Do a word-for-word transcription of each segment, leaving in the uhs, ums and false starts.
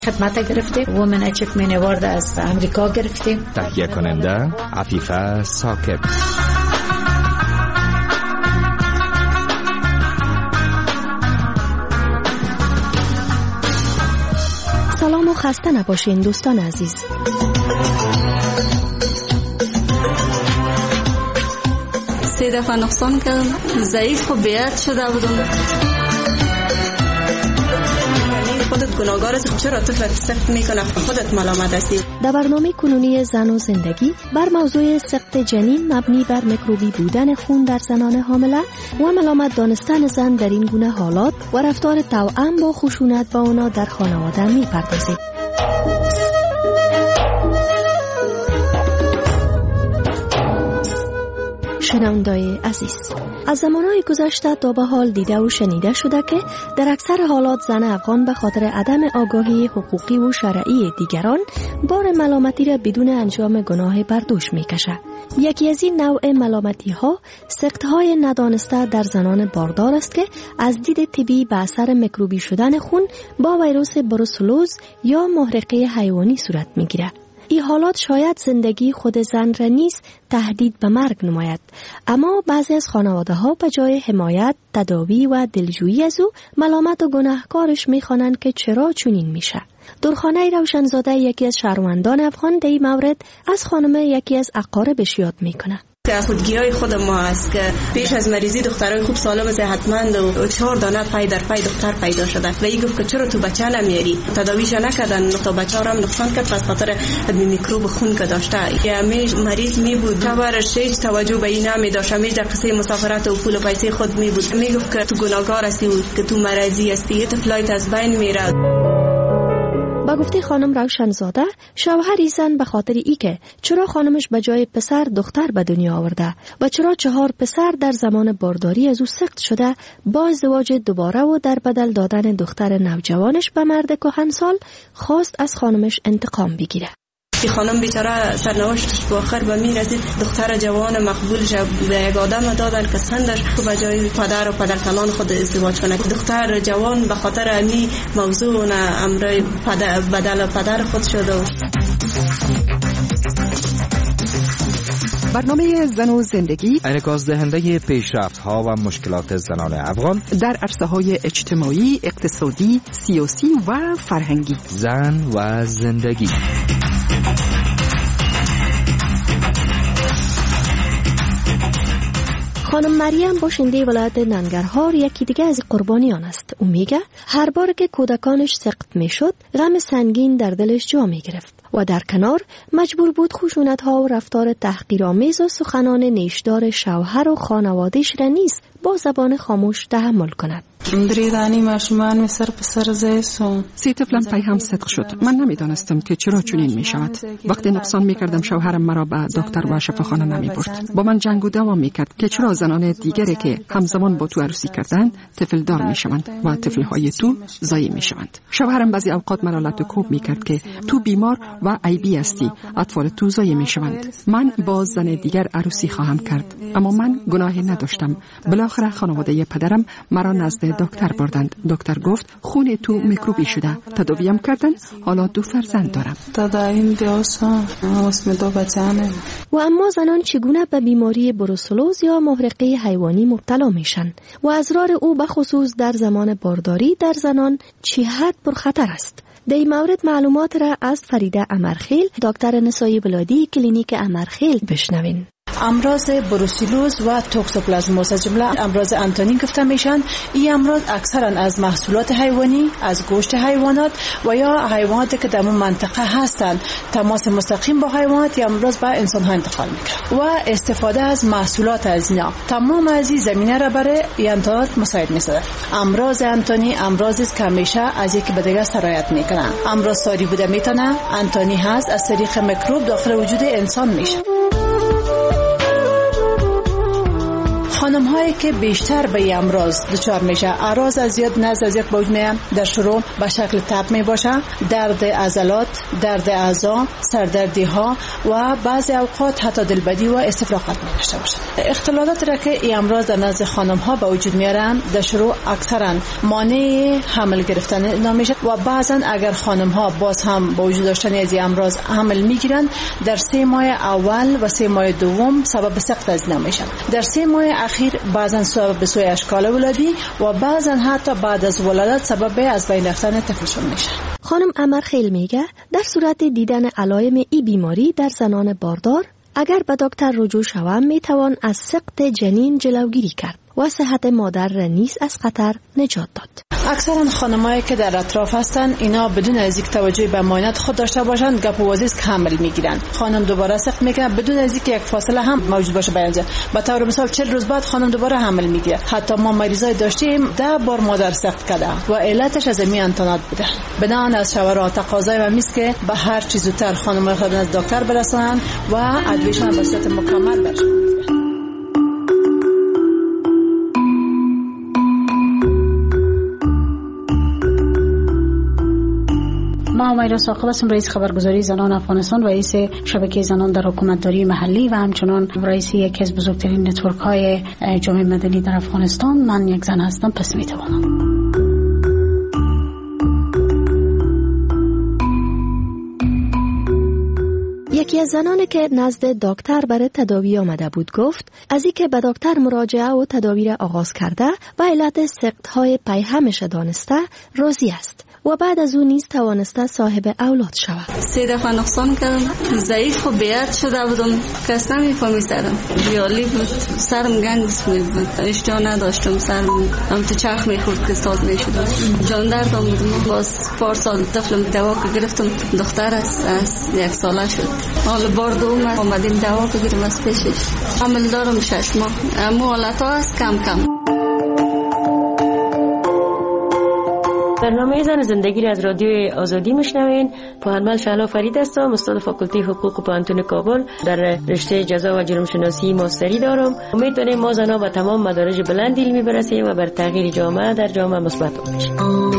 خدمت گرفتیم. وومن اچیومنت اوارد از امریکا گرفتیم. تهیه کننده عفیفه ساکب. سلام و خسته نباشین دوستان عزیز. سه دفعه نقصان کردم، ضعیف و بیعت شده بودم. خودت گناهگار هستی، چرا طفلت سخت میکنه؟ خودت ملامت هستی. در برنامه کنونی زن و زندگی بر موضوع سقط جنین مبنی بر میکروبی بودن خون در زنان حامله و ملامت دانستن زن در این گونه حالات و رفتار توأم با خشونت با اونا در خانواده میپردازیم. شنوندای عزیز، از زمانهای گذشته تا به حال دیده و شنیده شده که در اکثر حالات زن افغان به خاطر عدم آگاهی حقوقی و شرعی دیگران بار ملامتی را بدون انجام گناه بر دوش میکشه. یکی از این نوع ملامتی ها سقط های ندانسته در زنان باردار است که از دید طبی به اثر میکروبی شدن خون با ویروس بروسلوز یا محرقه حیوانی صورت میگیره. این حالات شاید زندگی خود زن را نیز تهدید به مرگ نماید، اما بعضی از خانواده ها به جای حمایت، تداوی و دلجویی از او ملامت و گناهکارش میخوانند که چرا چنین میشه. درخانه روشنزاده یکی از شهروندان افغان در این مورد از خانم یکی از اقاربش یاد میکنه. که خودگیای خود ما است که پیش از مریضی دخترای خوب سالم صحتمند و چهار دانه پای در پای دختر پیدا شده و این گفت که چرا تو بچه نمیاری؟ تداویش نکردن، تا بچه ها رو هم نقصان کرد پس خاطر میکروب خون که داشته. یه همیش مریض می بود، تورش هیچ توجه به این نمی داشت، همیش در قصه مسافرت و پول و پیسه خود می بود. می گفت که تو گناهکار هستی و که تو مرضی هستی، طفلایت از بین میره. با گفته خانم روشنزاده، شوهری زن به خاطر ای که چرا خانمش به جای پسر دختر به دنیا آورده و چرا چهار پسر در زمان بارداری از او سقط شده، با ازدواج دوباره و در بدل دادن دختر نوجوانش به مرد کهنسال خواست از خانمش انتقام بگیره. که خانم بیچاره سرنوشتش به آخر به می رسید، دختر جوان مقبولش به یک آدم دادن که سندش به جای پدر و پدرکلان خود ازدواج کنه. دختر جوان به خاطر امی موضوع نه امر پدر بدل پدر خود شد. برنامه زن و زندگی انعکاس دهنده پیشرفت‌ها و مشکلات زنان افغان در عرصه‌های اجتماعی، اقتصادی، سیاسی و فرهنگی. زن و زندگی. خانم مریم باشنده ولایت ننگرهار یکی دیگه از قربانیان است. او میگه هر بار که کودکانش سقط میشد غم سنگین در دلش جا میگرفت و در کنار مجبور بود خشونت ها و رفتار تحقیرآمیز و سخنان نیشدار شوهر و خانواده‌اش را نیز با زبان خاموش تحمل کند. دریدانی ماشومان می سر په سر زیسون. سی طفلم پای هم صدق شد. من نمیدانستم که چرا چنین می شود. وقتی نقصان می کردم شوهرم مرا به دکتر و شفاخانه نمی برد. با من جنگ و دعوا می کرد که چرا زنان دیگری که همزمان با تو عروسی کردند طفل دار می شوند و طفل های تو ضایع می شوند. شوهرم بعضی اوقات مرا لط و کوب می کرد که تو بیمار و عیبی هستی، اطفال تو ضایع می شوند. من با زن دیگر عروسی خواهم کرد، اما من گناهی نداشتم. بالاخره خانواده پدرم مرا نزد دکتر بردند. دکتر گفت خون تو میکروبی شده، تداویم کردن، حالا دو فرزند دارم. تداویم دیوسا اسم دو بچه‌ام. و اما زنان چگونه به بیماری بروسلوز یا محرقه حیوانی مبتلا میشن و اضرار او به خصوص در زمان بارداری در زنان چه حد پرخطر است؟ در این مورد معلومات را از فریده امرخیل، دکتر نسایی بلادی کلینیک امرخیل بشنوین. امراض بروسلوز و توکسوپلازموس از جمله امراض آنتونین گفته میشن. این امراض اکثرا از محصولات حیوانی، از گوشت حیوانات و یا حیواناتی که در اون منطقه هستند تماس مستقیم با حیوانات یا امراض به انسان ها انتقال میکنه و استفاده از محصولات از اینا تمام از این زمینه را برای انتانات مساعد میسازه. امراض آنتونی امراضی است که همیشه از یکی به دیگر سرایت میکنه. امراض ساری بوده میتونه، آنتونی هست، از طریق میکروب داخل وجود انسان میشه. خانم هایی که بیشتر به این امراض دچار میشه، اعراض از زیاد نزد از یک به وجود میان. در شروع به شکل تب می باشه، درد عضلات، درد اعضا، سردردی ها و بعضی اوقات حتی دلبدی و استفراغات می داشته باشه. اختلالات را که این امراض در نزد خانم ها به وجود میارن در شروع اکثرا مانع حمل گرفتن نمیشه و بعضا اگر خانم ها باز هم با وجود داشتن از این امراض حمل میگیرن، در سه ماه اول و سه ماه دوم سبب سقط از نمیشن. در سه ماه اخیر بعضا سبب سوء اشکال ولادی و بعضا حتی بعد از ولادت سبب از بین رفتن طفلشون میشه. خانم امرخیل میگه در صورت دیدن علائم ای بیماری در زنان باردار اگر به دکتر رجوع شوم میتوان از سقط جنین جلوگیری کرد و صحت مادر را نیز از خطر نجات داد. اکثرا خانمایی که در اطراف هستن اینا بدون از اینکه توجه به معاینات خود داشته باشند گپ و وازی کامل میگیرن. خانم دوباره سقط میکنه بدون از اینکه یک فاصله هم موجود باشه بیانجا. به طور مثال چهل روز بعد خانم دوباره حمل میگیره. حتی ما مریضای داشتیم ده بار مادر سقط کرده و علتش از می انتانات بوده. بنابراین از شوهرها تقاضای ما میست که به هر چیز زودتر خانم‌ها خود از دکتر برسن و ادویه‌شان به صورت مکمل بشه. ما همیرا ساقب هستم، رئیس خبرگزاری زنان افغانستان، رئیس شبکه زنان در حکومتداری محلی و همچنان رئیس یکی از بزرگترین نتورک های جامعه مدنی در افغانستان. من یک زن هستم، پس میتوانم. یکی از زنانی که نزد دکتر برای تداوی آمده بود گفت از اینکه به دکتر مراجعه و تداوی را آغاز کرده و علت سقط‌های پیهمش دانسته راضی است و بعد از اون نیز توانسته صاحب اولاد شود. سه دفعه نقصان کردم، ضعیف و بیعت شده بودم، کس نمیفهمی سرم بیالی بود، سرم گنگس بود، اشتها نداشتم، سرم هم تو چرخ میخورد که ساز میشد، جان دردم بود. باز پار سال طفلم دوا که گرفتم، دختر است از یک ساله شد. حالا بار دوم آمدیم دوا که گرفتم از پیشش. حمل دارم شش ماه، امو حالت ها است کم کم. برنامه زن زندگی را از رادیو آزادی میشنوین. پوهنمند شهلا فرید هستم، استاد فاکولته حقوق پوهنتون کابل، در رشته جزا و جرم شناسی ماستری دارم. امید داریم ما زنها به تمام مدارج بلند علمی برسیم و بر تغییر جامعه در جامعه مثبت باشیم.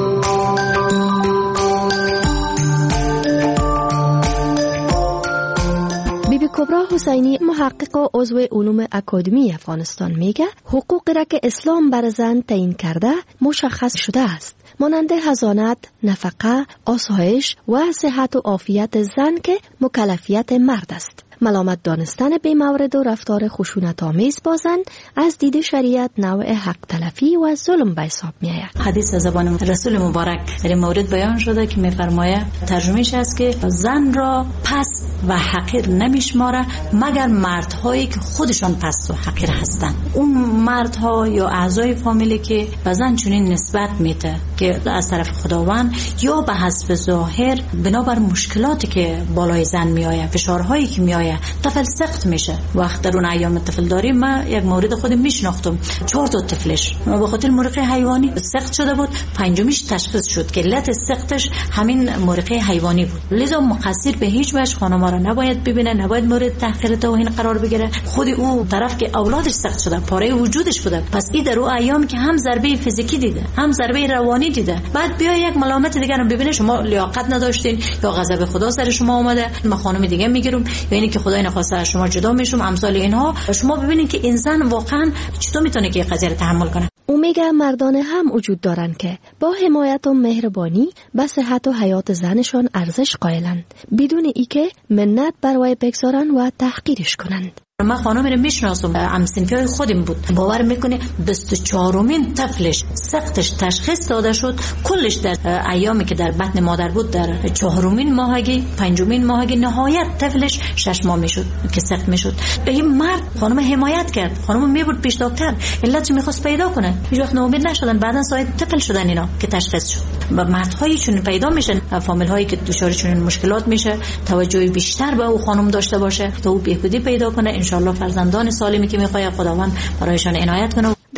بیبی کبرا حسینی، محقق و عضو علوم اکادمی افغانستان، میگه حقوقی را که اسلام بر زن تعیین کرده مشخص شده است، مانند حضانت، نفقه، آسایش و صحت و عافیت زن که مکلفیت مرد است. ملامت دانستن به مورد و رفتار خشونت آمیز با زن از دید شریعت نوع حق تلفی و ظلم به حساب می آید. حدیث از زبان رسول مبارک در این مورد بیان شده که می‌فرماید، ترجمهش است که زن را پست و حقیر نمیشماره مگر مردهایی که خودشان پست و حقیر هستند. اون مردها یا اعضای فامیلی که به زن چنین نسبت میده که از طرف خداوند یا به حسب ظاهر بنابر مشکلاتی که بالای زن میآید، فشارهایی که میآید، طفل سقط میشه. وقت در اون ایام طفل داریم، من یک مورد خودم میشناختم، چهار تا طفلش به خاطر مرقه حیوانی سقط شده بود، پنجمیش تشخیص شد که علت سقطش همین مرقه حیوانی بود. لذا مقصر به هیچ وجه خانم‌ها را نباید ببینه، نباید مورد تحقیر توهین قرار بگیره. خود او طرف که اولادش سقط شده، پاره وجودش بوده، پس این در اون ایام که هم ضربه فیزیکی دیده، هم ضربه روانی دیده، بعد بیا یک ملامت دیگر رو ببینه شما لیاقت نداشتین یا غضب خدا سر شما اومده، ما خانم دیگه میگیرم یا اینی که خدای نخواسته از شما جدا میشم، امثال اینها. شما ببینید که این زن واقعا چطور میتونه که قضیه رو تحمل کنه. او میگه مردان هم وجود دارن که با حمایت و مهربانی به صحت و حیات زنشان ارزش قائلند، بدون ای که منت بر وی بگذارن و تحقیرش کنند. من خانمی رو میشناسم، همسنفی خودم بود، باور میکنه بیست و چهارمین طفلش سقطش تشخیص داده شد، کلش در ایامی که در بطن مادر بود در چهارمین ماهگی، پنجمین ماهگی، نهایت طفلش شش ماه میشد که سقط میشد. این مرد خانم حمایت کرد، خانم میبرد پیش دکتر، علتش میخواست پیدا کنه، هیچ وقت ناامید نشدن، بعدن صاحب طفل شدن اینا که تشخیص شد. و مردهایی چون پیدا میشن، فامیل هایی که دچار چنین مشکلات میشه، توجه بیشتر به او خانم داشته باشه تا او بهبودی پیدا کنه. ان شاء الله فرزندان سالمی که میخواد خداوند برایشان عنایت کنه.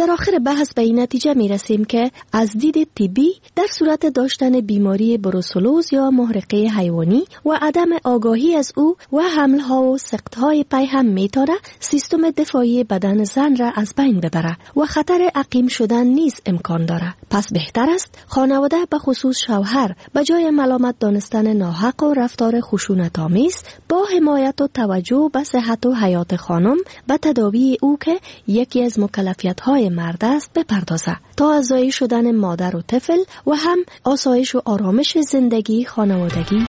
در آخر بحث به این نتیجه می رسیم که از دید طبی در صورت داشتن بیماری بروسلوز یا محرقه حیوانی و عدم آگاهی از او و حملها و سقطهای پی هم می تونه سیستم دفاعی بدن زن را از بین ببره و خطر عقیم شدن نیز امکان داره. پس بهتر است خانواده به خصوص شوهر به جای ملامت دانستن ناحق و رفتار خشونت‌آمیز با حمایت و توجه به صحت و حیات خانم به تداوی او که یکی از مکلفیت‌های مرد است بپردازه تا از زایی شدن مادر و طفل و هم آسایش و آرامش زندگی خانوادگی